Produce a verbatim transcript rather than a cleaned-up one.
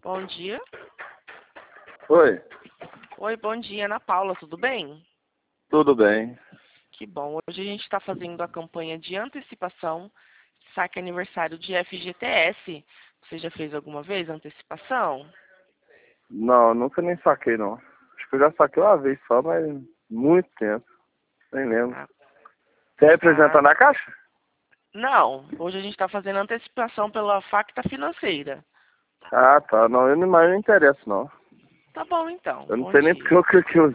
Bom dia. Oi, Oi, bom dia, Ana Paula, tudo bem? tudo bem? Que bom. Hoje a gente está fazendo a campanha de antecipação saque aniversário de F G T S. Você já fez alguma vez antecipação? Não, nunca nem saquei não. Acho que eu já saquei uma vez só, mas muito tempo. Nem lembro. Ah, Você é ah, representante da Caixa? não, hoje a gente está fazendo antecipação pela Facta Financeira. Ah, tá. Não, eu não, mas não interessa não. Tá bom então, Eu não bom sei nem porque dia. eu que eu